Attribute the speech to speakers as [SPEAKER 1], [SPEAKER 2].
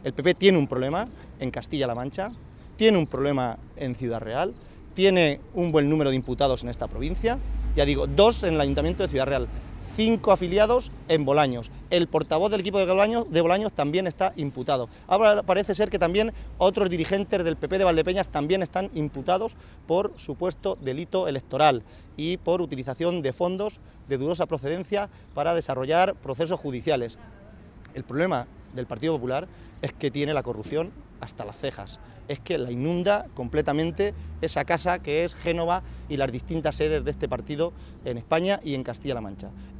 [SPEAKER 1] El PP tiene un problema en Castilla-La Mancha, tiene un problema en Ciudad Real, tiene un buen número de imputados en esta provincia, ya digo, 2 en el Ayuntamiento de Ciudad Real, 5 afiliados en Bolaños. El portavoz del equipo de Bolaños también está imputado. Ahora parece ser que también otros dirigentes del PP de Valdepeñas también están imputados por supuesto delito electoral y por utilización de fondos de dudosa procedencia para desarrollar procesos judiciales. El problema del Partido Popular es que tiene la corrupción hasta las cejas, es que la inunda completamente esa casa que es Génova y las distintas sedes de este partido en España y en Castilla-La Mancha.